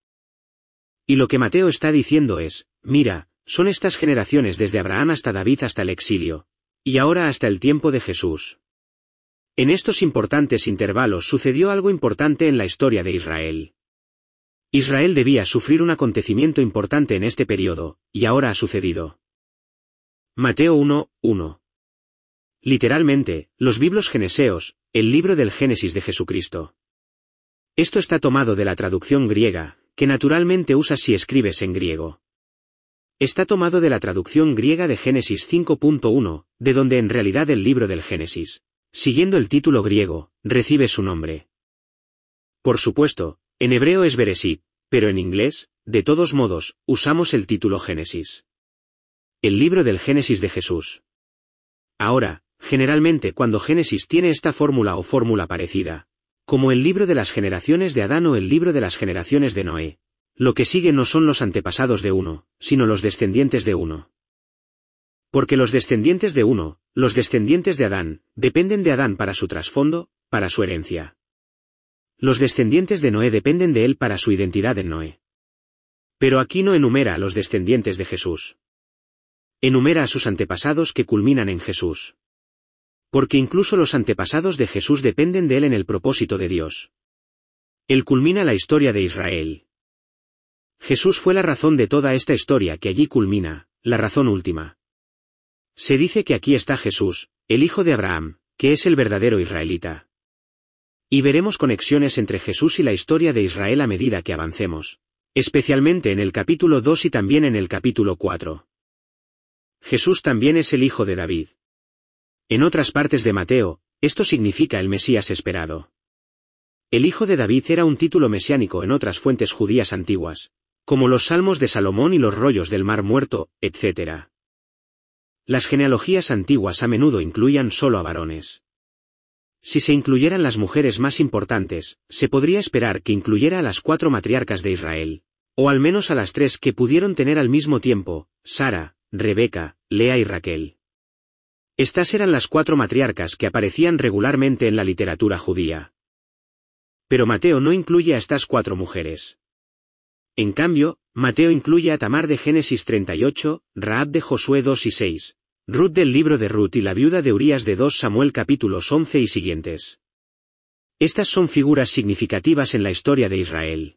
Y lo que Mateo está diciendo es, mira, son estas generaciones desde Abraham hasta David hasta el exilio, y ahora hasta el tiempo de Jesús. En estos importantes intervalos sucedió algo importante en la historia de Israel. Israel debía sufrir un acontecimiento importante en este periodo, y ahora ha sucedido. Mateo uno, uno. Literalmente, los Biblos Geneseos, el libro del Génesis de Jesucristo. Esto está tomado de la traducción griega, que naturalmente usas si escribes en griego. Está tomado de la traducción griega de Génesis cinco punto uno, de donde en realidad el libro del Génesis, siguiendo el título griego, recibe su nombre. Por supuesto, en hebreo es Bereshit, pero en inglés, de todos modos, usamos el título Génesis. El libro del Génesis de Jesús. Ahora, generalmente cuando Génesis tiene esta fórmula o fórmula parecida, como el libro de las generaciones de Adán o el libro de las generaciones de Noé, lo que sigue no son los antepasados de uno, sino los descendientes de uno. Porque los descendientes de uno, los descendientes de Adán, dependen de Adán para su trasfondo, para su herencia. Los descendientes de Noé dependen de él para su identidad en Noé. Pero aquí no enumera a los descendientes de Jesús. Enumera a sus antepasados que culminan en Jesús. Porque incluso los antepasados de Jesús dependen de él en el propósito de Dios. Él culmina la historia de Israel. Jesús fue la razón de toda esta historia que allí culmina, la razón última. Se dice que aquí está Jesús, el hijo de Abraham, que es el verdadero israelita. Y veremos conexiones entre Jesús y la historia de Israel a medida que avancemos, especialmente en el capítulo dos y también en el capítulo cuatro. Jesús también es el hijo de David. En otras partes de Mateo, esto significa el Mesías esperado. El hijo de David era un título mesiánico en otras fuentes judías antiguas, como los Salmos de Salomón y los rollos del Mar Muerto, etcétera. Las genealogías antiguas a menudo incluían solo a varones. Si se incluyeran las mujeres más importantes, se podría esperar que incluyera a las cuatro matriarcas de Israel, o al menos a las tres que pudieron tener al mismo tiempo, Sara, Rebeca, Lea y Raquel. Estas eran las cuatro matriarcas que aparecían regularmente en la literatura judía. Pero Mateo no incluye a estas cuatro mujeres. En cambio, Mateo incluye a Tamar de Génesis treinta y ocho, Rahab de Josué dos y seis, Ruth del libro de Ruth y la viuda de Urías de dos Samuel capítulos once y siguientes. Estas son figuras significativas en la historia de Israel.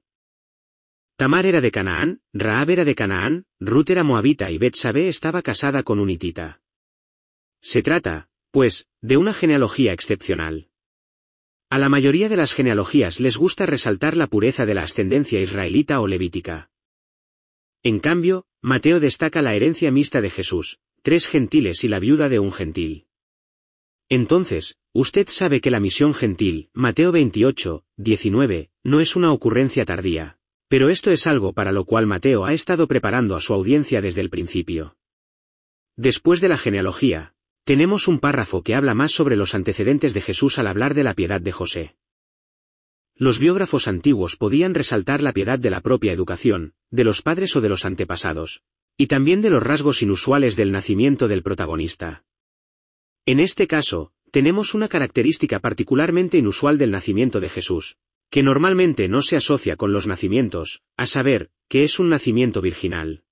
Tamar era de Canaán, Rahab era de Canaán, Ruth era moabita y Betsabé estaba casada con un hitita. Se trata, pues, de una genealogía excepcional. A la mayoría de las genealogías les gusta resaltar la pureza de la ascendencia israelita o levítica. En cambio, Mateo destaca la herencia mixta de Jesús, tres gentiles y la viuda de un gentil. Entonces, usted sabe que la misión gentil, Mateo veintiocho, diecinueve, no es una ocurrencia tardía. Pero esto es algo para lo cual Mateo ha estado preparando a su audiencia desde el principio. Después de la genealogía, tenemos un párrafo que habla más sobre los antecedentes de Jesús al hablar de la piedad de José. Los biógrafos antiguos podían resaltar la piedad de la propia educación, de los padres o de los antepasados, y también de los rasgos inusuales del nacimiento del protagonista. En este caso, tenemos una característica particularmente inusual del nacimiento de Jesús, que normalmente no se asocia con los nacimientos, a saber, que es un nacimiento virginal.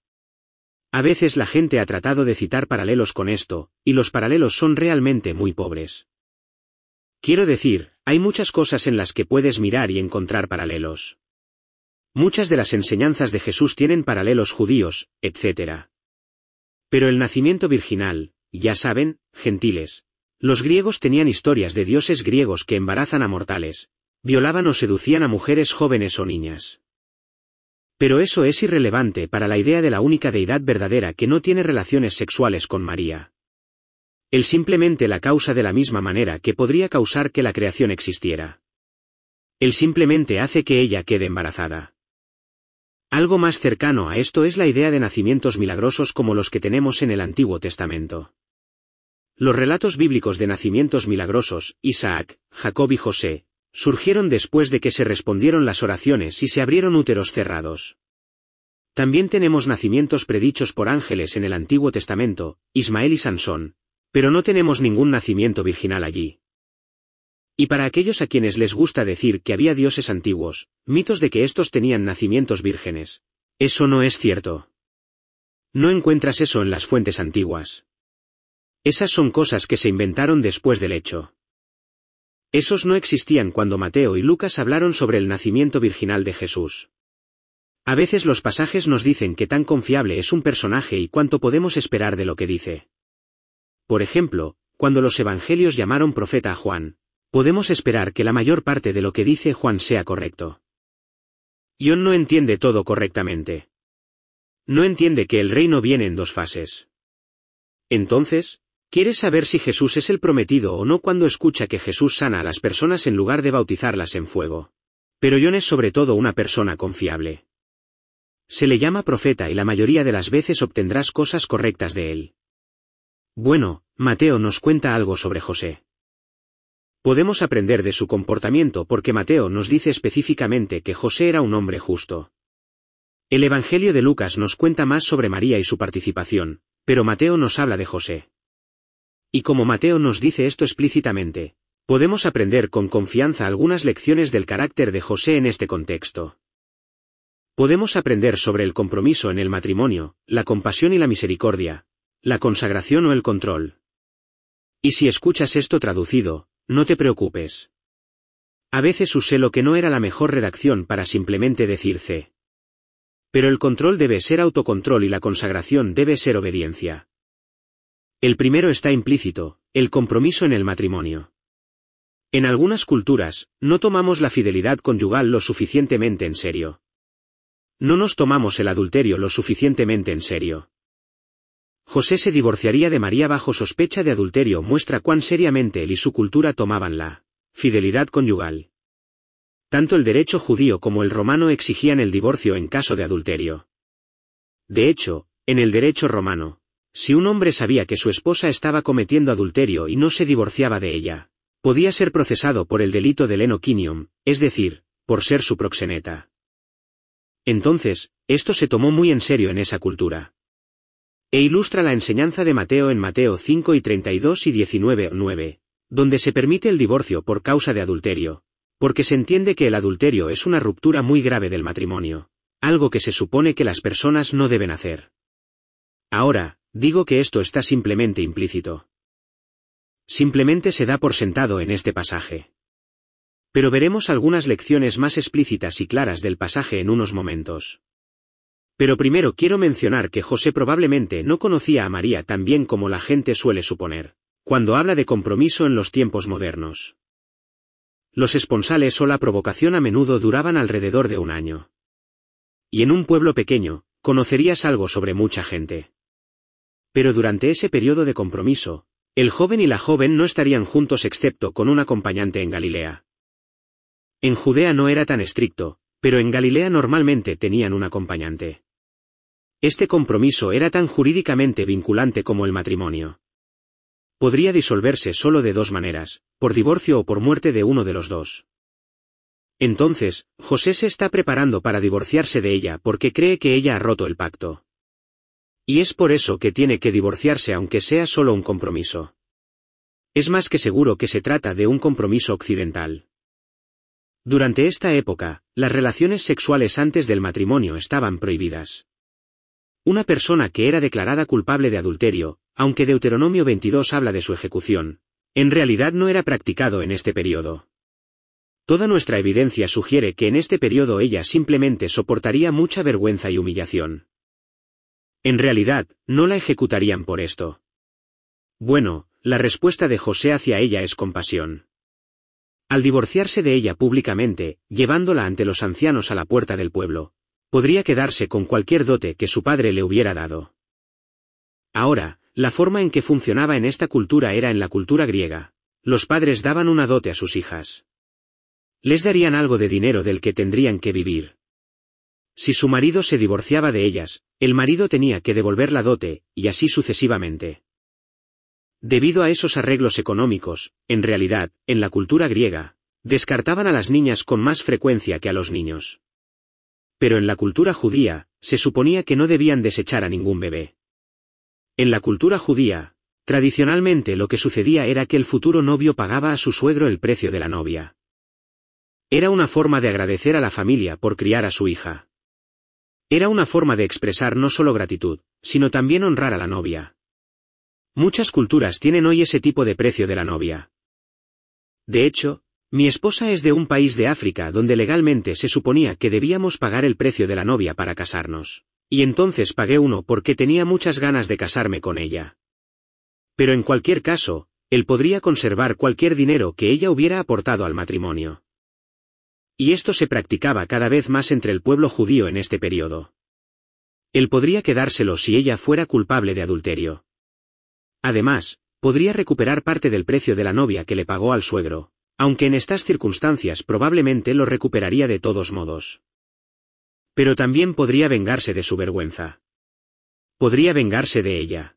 A veces la gente ha tratado de citar paralelos con esto, y los paralelos son realmente muy pobres. Quiero decir, hay muchas cosas en las que puedes mirar y encontrar paralelos. Muchas de las enseñanzas de Jesús tienen paralelos judíos, etcétera. Pero el nacimiento virginal, ya saben, gentiles. Los griegos tenían historias de dioses griegos que embarazan a mortales, violaban o seducían a mujeres jóvenes o niñas. Pero eso es irrelevante para la idea de la única deidad verdadera que no tiene relaciones sexuales con María. Él simplemente la causa de la misma manera que podría causar que la creación existiera. Él simplemente hace que ella quede embarazada. Algo más cercano a esto es la idea de nacimientos milagrosos como los que tenemos en el Antiguo Testamento. Los relatos bíblicos de nacimientos milagrosos, Isaac, Jacob y José, surgieron después de que se respondieron las oraciones y se abrieron úteros cerrados. También tenemos nacimientos predichos por ángeles en el Antiguo Testamento, Ismael y Sansón, pero no tenemos ningún nacimiento virginal allí. Y para aquellos a quienes les gusta decir que había dioses antiguos, mitos de que estos tenían nacimientos vírgenes, eso no es cierto. No encuentras eso en las fuentes antiguas. Esas son cosas que se inventaron después del hecho. Esos no existían cuando Mateo y Lucas hablaron sobre el nacimiento virginal de Jesús. A veces los pasajes nos dicen qué tan confiable es un personaje y cuánto podemos esperar de lo que dice. Por ejemplo, cuando los evangelios llamaron profeta a Juan, podemos esperar que la mayor parte de lo que dice Juan sea correcto. John no entiende todo correctamente. No entiende que el reino viene en dos fases. Entonces, ¿quieres saber si Jesús es el prometido o no cuando escucha que Jesús sana a las personas en lugar de bautizarlas en fuego? Pero John es sobre todo una persona confiable. Se le llama profeta y la mayoría de las veces obtendrás cosas correctas de él. Bueno, Mateo nos cuenta algo sobre José. Podemos aprender de su comportamiento porque Mateo nos dice específicamente que José era un hombre justo. El Evangelio de Lucas nos cuenta más sobre María y su participación, pero Mateo nos habla de José. Y como Mateo nos dice esto explícitamente, podemos aprender con confianza algunas lecciones del carácter de José en este contexto. Podemos aprender sobre el compromiso en el matrimonio, la compasión y la misericordia, la consagración o el control. Y si escuchas esto traducido, no te preocupes. A veces usé lo que no era la mejor redacción para simplemente decir C. Pero el control debe ser autocontrol y la consagración debe ser obediencia. El primero está implícito, el compromiso en el matrimonio. En algunas culturas, no tomamos la fidelidad conyugal lo suficientemente en serio. No nos tomamos el adulterio lo suficientemente en serio. José se divorciaría de María bajo sospecha de adulterio muestra cuán seriamente él y su cultura tomaban la fidelidad conyugal. Tanto el derecho judío como el romano exigían el divorcio en caso de adulterio. De hecho, en el derecho romano, si un hombre sabía que su esposa estaba cometiendo adulterio y no se divorciaba de ella, podía ser procesado por el delito del enoquinium, es decir, por ser su proxeneta. Entonces, esto se tomó muy en serio en esa cultura. E ilustra la enseñanza de Mateo en Mateo cinco y treinta y dos y diecinueve nueve, donde se permite el divorcio por causa de adulterio, porque se entiende que el adulterio es una ruptura muy grave del matrimonio, algo que se supone que las personas no deben hacer. Ahora, digo que esto está simplemente implícito. Simplemente se da por sentado en este pasaje. Pero veremos algunas lecciones más explícitas y claras del pasaje en unos momentos. Pero primero quiero mencionar que José probablemente no conocía a María tan bien como la gente suele suponer, cuando habla de compromiso en los tiempos modernos. Los esponsales o la provocación a menudo duraban alrededor de un año. Y en un pueblo pequeño, conocerías algo sobre mucha gente. Pero durante ese periodo de compromiso, El joven y la joven no estarían juntos excepto con un acompañante en Galilea. En Judea no era tan estricto, pero en Galilea normalmente tenían un acompañante. Este compromiso era tan jurídicamente vinculante como el matrimonio. Podría disolverse solo de dos maneras, por divorcio o por muerte de uno de los dos. Entonces, José se está preparando para divorciarse de ella porque cree que ella ha roto el pacto. Y es por eso que tiene que divorciarse aunque sea solo un compromiso. Es más que seguro que se trata de un compromiso occidental. Durante esta época, las relaciones sexuales antes del matrimonio estaban prohibidas. Una persona que era declarada culpable de adulterio, aunque Deuteronomio veintidós habla de su ejecución, en realidad no era practicado en este periodo. Toda nuestra evidencia sugiere que en este periodo ella simplemente soportaría mucha vergüenza y humillación. En realidad, no la ejecutarían por esto. Bueno, la respuesta de José hacia ella es compasión. Al divorciarse de ella públicamente, llevándola ante los ancianos a la puerta del pueblo, podría quedarse con cualquier dote que su padre le hubiera dado. Ahora, la forma en que funcionaba en esta cultura era en la cultura griega. Los padres daban una dote a sus hijas. Les darían algo de dinero del que tendrían que vivir. Si su marido se divorciaba de ellas, el marido tenía que devolver la dote, y así sucesivamente. Debido a esos arreglos económicos, en realidad, en la cultura griega, descartaban a las niñas con más frecuencia que a los niños. Pero en la cultura judía, se suponía que no debían desechar a ningún bebé. En la cultura judía, tradicionalmente lo que sucedía era que el futuro novio pagaba a su suegro el precio de la novia. Era una forma de agradecer a la familia por criar a su hija. Era una forma de expresar no solo gratitud, sino también honrar a la novia. Muchas culturas tienen hoy ese tipo de precio de la novia. De hecho, mi esposa es de un país de África donde legalmente se suponía que debíamos pagar el precio de la novia para casarnos, y entonces pagué uno porque tenía muchas ganas de casarme con ella. Pero en cualquier caso, él podría conservar cualquier dinero que ella hubiera aportado al matrimonio. Y esto se practicaba cada vez más entre el pueblo judío en este periodo. Él podría quedárselo si ella fuera culpable de adulterio. Además, podría recuperar parte del precio de la novia que le pagó al suegro, aunque en estas circunstancias probablemente lo recuperaría de todos modos. Pero también podría vengarse de su vergüenza. Podría vengarse de ella.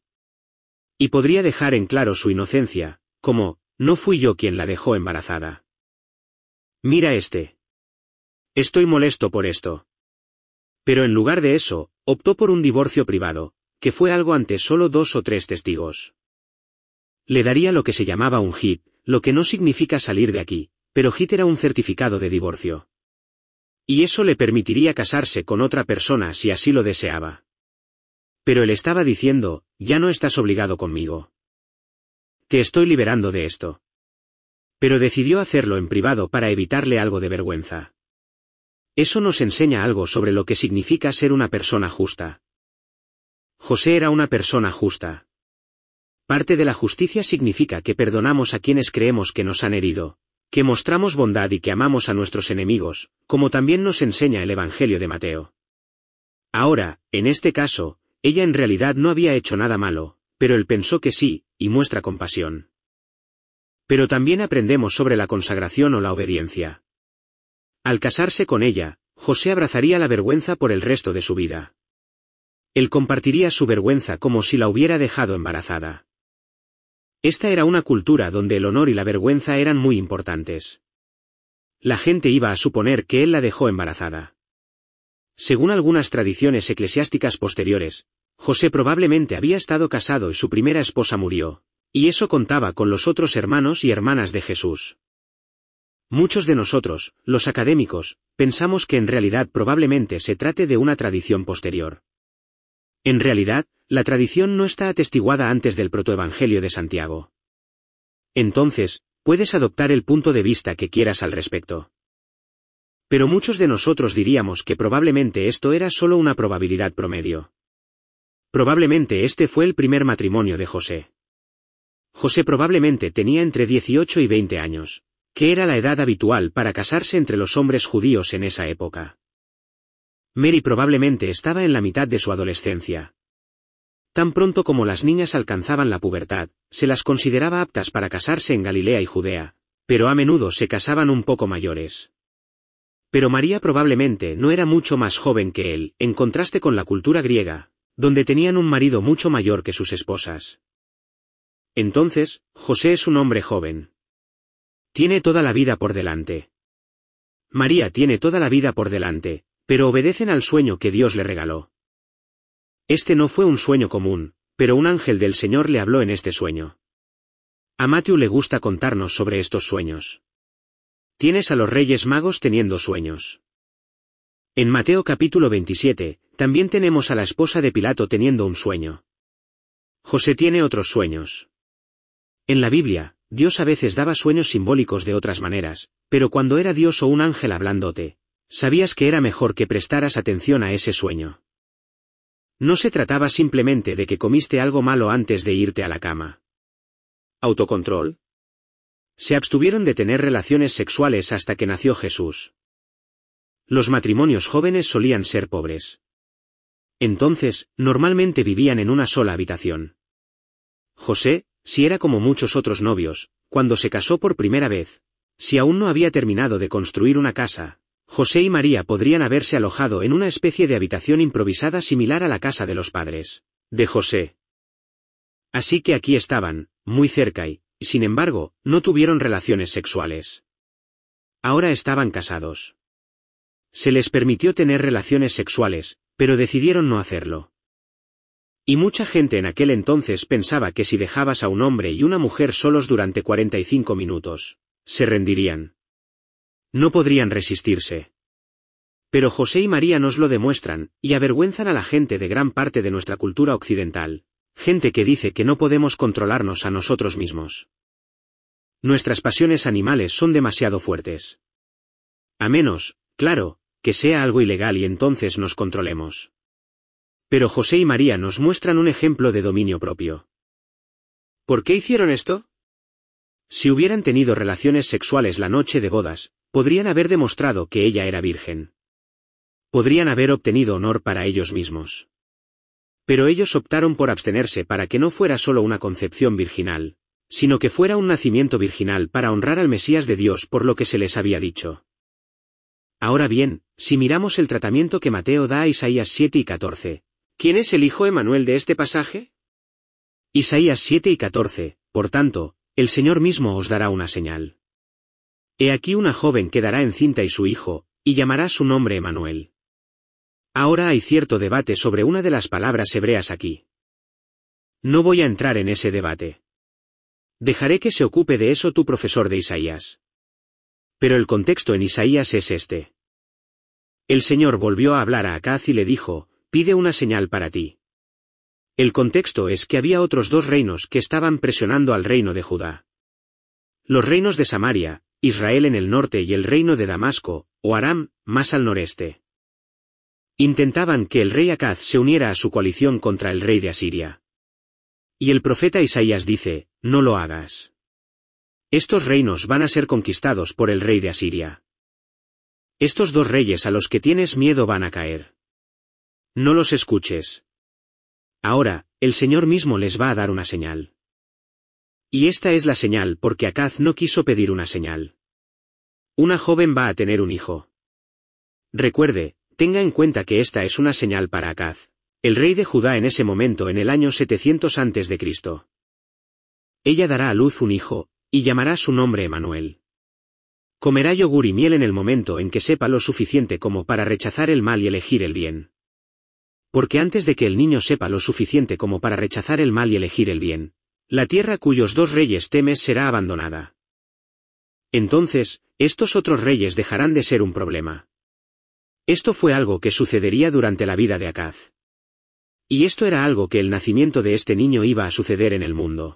Y podría dejar en claro su inocencia, como, no fui yo quien la dejó embarazada. Mira este. Estoy molesto por esto. Pero en lugar de eso, optó por un divorcio privado, que fue algo ante solo dos o tres testigos. Le daría lo que se llamaba un hit, lo que no significa salir de aquí, pero hit era un certificado de divorcio. Y eso le permitiría casarse con otra persona si así lo deseaba. Pero él estaba diciendo, ya no estás obligado conmigo. Te estoy liberando de esto. Pero decidió hacerlo en privado para evitarle algo de vergüenza. Eso nos enseña algo sobre lo que significa ser una persona justa. José era una persona justa. Parte de la justicia significa que perdonamos a quienes creemos que nos han herido, que mostramos bondad y que amamos a nuestros enemigos, como también nos enseña el Evangelio de Mateo. Ahora, en este caso, ella en realidad no había hecho nada malo, pero él pensó que sí, y muestra compasión. Pero también aprendemos sobre la consagración o la obediencia. Al casarse con ella, José abrazaría la vergüenza por el resto de su vida. Él compartiría su vergüenza como si la hubiera dejado embarazada. Esta era una cultura donde el honor y la vergüenza eran muy importantes. La gente iba a suponer que él la dejó embarazada. Según algunas tradiciones eclesiásticas posteriores, José probablemente había estado casado y su primera esposa murió, y eso contaba con los otros hermanos y hermanas de Jesús. Muchos de nosotros, los académicos, pensamos que en realidad probablemente se trate de una tradición posterior. En realidad, la tradición no está atestiguada antes del protoevangelio de Santiago. Entonces, puedes adoptar el punto de vista que quieras al respecto. Pero muchos de nosotros diríamos que probablemente esto era solo una probabilidad promedio. Probablemente este fue el primer matrimonio de José. José probablemente tenía entre dieciocho y veinte años, que era la edad habitual para casarse entre los hombres judíos en esa época. Mary probablemente estaba en la mitad de su adolescencia. Tan pronto como las niñas alcanzaban la pubertad, se las consideraba aptas para casarse en Galilea y Judea, pero a menudo se casaban un poco mayores. Pero María probablemente no era mucho más joven que él, en contraste con la cultura griega, donde tenían un marido mucho mayor que sus esposas. Entonces, José es un hombre joven. Tiene toda la vida por delante. María tiene toda la vida por delante, pero obedecen al sueño que Dios le regaló. Este no fue un sueño común, pero un ángel del Señor le habló en este sueño. A Matthew le gusta contarnos sobre estos sueños. Tienes a los Reyes Magos teniendo sueños. En Mateo capítulo veintisiete, también tenemos a la esposa de Pilato teniendo un sueño. José tiene otros sueños. En la Biblia, Dios a veces daba sueños simbólicos de otras maneras, pero cuando era Dios o un ángel hablándote, sabías que era mejor que prestaras atención a ese sueño. No se trataba simplemente de que comiste algo malo antes de irte a la cama. ¿Autocontrol? Se abstuvieron de tener relaciones sexuales hasta que nació Jesús. Los matrimonios jóvenes solían ser pobres. Entonces, normalmente vivían en una sola habitación. José, si era como muchos otros novios, cuando se casó por primera vez, si aún no había terminado de construir una casa, José y María podrían haberse alojado en una especie de habitación improvisada similar a la casa de los padres de José. Así que aquí estaban, muy cerca y, sin embargo, no tuvieron relaciones sexuales. Ahora estaban casados. Se les permitió tener relaciones sexuales, pero decidieron no hacerlo. Y mucha gente en aquel entonces pensaba que si dejabas a un hombre y una mujer solos durante cuarenta y cinco minutos, se rendirían. No podrían resistirse. Pero José y María nos lo demuestran, y avergüenzan a la gente de gran parte de nuestra cultura occidental, gente que dice que no podemos controlarnos a nosotros mismos. Nuestras pasiones animales son demasiado fuertes. A menos, claro, que sea algo ilegal y entonces nos controlemos. Pero José y María nos muestran un ejemplo de dominio propio. ¿Por qué hicieron esto? Si hubieran tenido relaciones sexuales la noche de bodas, podrían haber demostrado que ella era virgen. Podrían haber obtenido honor para ellos mismos. Pero ellos optaron por abstenerse para que no fuera solo una concepción virginal, sino que fuera un nacimiento virginal para honrar al Mesías de Dios por lo que se les había dicho. Ahora bien, si miramos el tratamiento que Mateo da a Isaías siete y catorce, ¿quién es el hijo Emanuel de este pasaje? Isaías siete y catorce, por tanto, el Señor mismo os dará una señal. He aquí una joven quedará encinta y su hijo, y llamará su nombre Emanuel. Ahora hay cierto debate sobre una de las palabras hebreas aquí. No voy a entrar en ese debate. Dejaré que se ocupe de eso tu profesor de Isaías. Pero el contexto en Isaías es este. El Señor volvió a hablar a Acaz y le dijo, pide una señal para ti. El contexto es que había otros dos reinos que estaban presionando al reino de Judá. Los reinos de Samaria, Israel en el norte y el reino de Damasco, o Aram, más al noreste. Intentaban que el rey Acaz se uniera a su coalición contra el rey de Asiria. Y el profeta Isaías dice, no lo hagas. Estos reinos van a ser conquistados por el rey de Asiria. Estos dos reyes a los que tienes miedo van a caer. No los escuches. Ahora, el Señor mismo les va a dar una señal. Y esta es la señal porque Acaz no quiso pedir una señal. Una joven va a tener un hijo. Recuerde, tenga en cuenta que esta es una señal para Acaz, el rey de Judá en ese momento en el año setecientos antes de Cristo. Ella dará a luz un hijo, y llamará su nombre Emanuel. Comerá yogur y miel en el momento en que sepa lo suficiente como para rechazar el mal y elegir el bien. Porque antes de que el niño sepa lo suficiente como para rechazar el mal y elegir el bien, la tierra cuyos dos reyes temes será abandonada. Entonces, estos otros reyes dejarán de ser un problema. Esto fue algo que sucedería durante la vida de Acaz. Y esto era algo que el nacimiento de este niño iba a suceder en el mundo.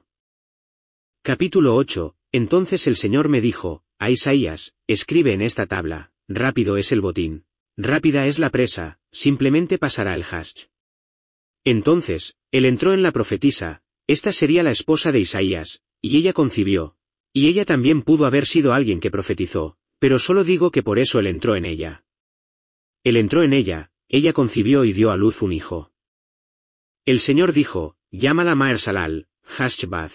Capítulo ocho. Entonces el Señor me dijo, a Isaías, escribe en esta tabla, rápido es el botín, rápida es la presa, simplemente pasará el hash. Entonces, él entró en la profetisa, esta sería la esposa de Isaías, y ella concibió, y ella también pudo haber sido alguien que profetizó, pero solo digo que por eso él entró en ella. Él entró en ella, ella concibió y dio a luz un hijo. El Señor dijo, llámala Maher Salal, Hashbaz.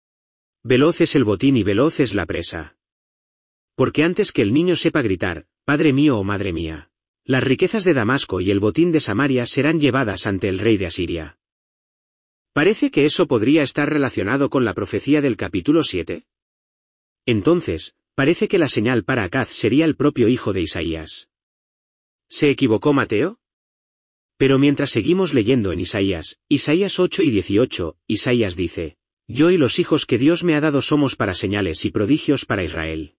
Veloz es el botín y veloz es la presa. Porque antes que el niño sepa gritar, Padre mío o Madre mía, las riquezas de Damasco y el botín de Samaria serán llevadas ante el rey de Asiria. ¿Parece que eso podría estar relacionado con la profecía del capítulo siete? Entonces, parece que la señal para Acaz sería el propio hijo de Isaías. ¿Se equivocó Mateo? Pero mientras seguimos leyendo en Isaías, Isaías ocho y dieciocho, Isaías dice, yo y los hijos que Dios me ha dado somos para señales y prodigios para Israel.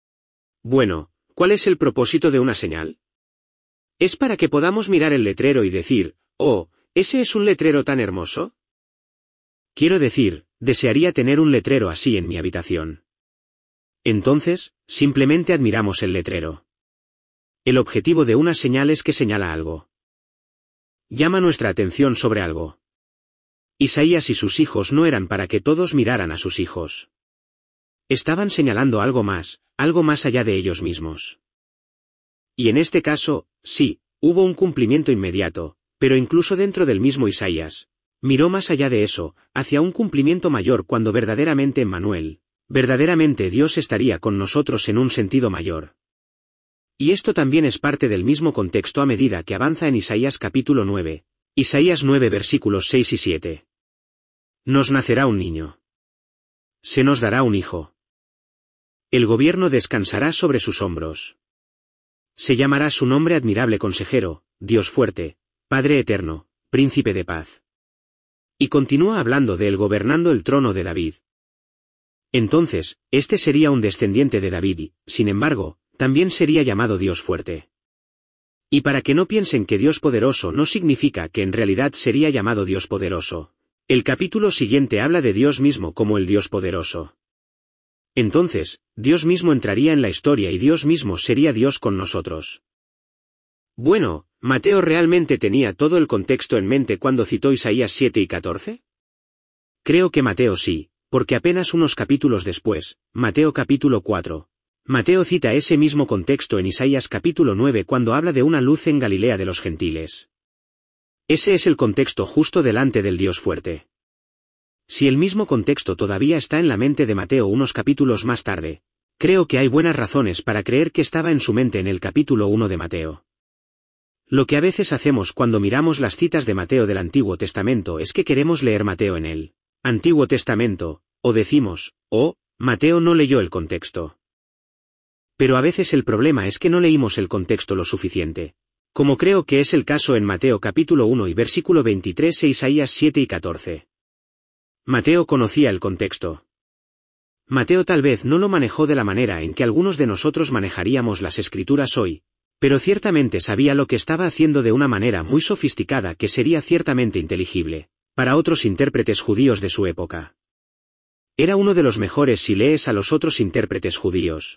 Bueno, ¿cuál es el propósito de una señal? ¿Es para que podamos mirar el letrero y decir, oh, ese es un letrero tan hermoso? Quiero decir, desearía tener un letrero así en mi habitación. Entonces, simplemente admiramos el letrero. El objetivo de una señal es que señala algo. Llama nuestra atención sobre algo. Isaías y sus hijos no eran para que todos miraran a sus hijos. Estaban señalando algo más, algo más allá de ellos mismos. Y en este caso, sí, hubo un cumplimiento inmediato, pero incluso dentro del mismo Isaías, miró más allá de eso, hacia un cumplimiento mayor cuando verdaderamente Emmanuel, verdaderamente Dios estaría con nosotros en un sentido mayor. Y esto también es parte del mismo contexto a medida que avanza en Isaías capítulo nueve, Isaías nueve versículos seis y siete. Nos nacerá un niño. Se nos dará un hijo. El gobierno descansará sobre sus hombros. Se llamará su nombre admirable consejero, Dios fuerte, Padre eterno, príncipe de paz. Y continúa hablando de él gobernando el trono de David. Entonces, este sería un descendiente de David y, sin embargo, también sería llamado Dios fuerte. Y para que no piensen que Dios poderoso no significa que en realidad sería llamado Dios poderoso, el capítulo siguiente habla de Dios mismo como el Dios poderoso. Entonces, Dios mismo entraría en la historia y Dios mismo sería Dios con nosotros. Bueno, ¿Mateo realmente tenía todo el contexto en mente cuando citó Isaías siete y catorce? Creo que Mateo sí, porque apenas unos capítulos después, Mateo capítulo cuatro, Mateo cita ese mismo contexto en Isaías capítulo nueve cuando habla de una luz en Galilea de los gentiles. Ese es el contexto justo delante del Dios fuerte. Si el mismo contexto todavía está en la mente de Mateo unos capítulos más tarde, creo que hay buenas razones para creer que estaba en su mente en el capítulo uno de Mateo. Lo que a veces hacemos cuando miramos las citas de Mateo del Antiguo Testamento es que queremos leer Mateo en el Antiguo Testamento, o decimos, oh, Mateo no leyó el contexto. Pero a veces el problema es que no leímos el contexto lo suficiente, como creo que es el caso en Mateo capítulo uno y versículo veintitrés e Isaías siete y catorce. Mateo conocía el contexto. Mateo tal vez no lo manejó de la manera en que algunos de nosotros manejaríamos las escrituras hoy, pero ciertamente sabía lo que estaba haciendo de una manera muy sofisticada que sería ciertamente inteligible para otros intérpretes judíos de su época. Era uno de los mejores si lees a los otros intérpretes judíos.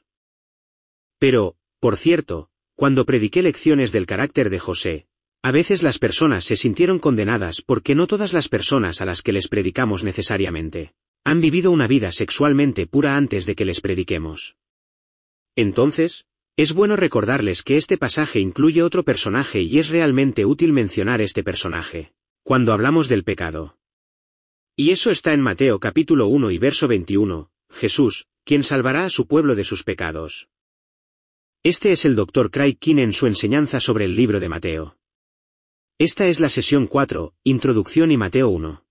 Pero, por cierto, cuando prediqué lecciones del carácter de José, a veces las personas se sintieron condenadas porque no todas las personas a las que les predicamos necesariamente han vivido una vida sexualmente pura antes de que les prediquemos. Entonces, es bueno recordarles que este pasaje incluye otro personaje y es realmente útil mencionar este personaje cuando hablamos del pecado. Y eso está en Mateo capítulo uno y verso veintiuno, Jesús, quien salvará a su pueblo de sus pecados. Este es el doctor Craig King en su enseñanza sobre el libro de Mateo. Esta es la sesión cuatro, Introducción y Mateo uno.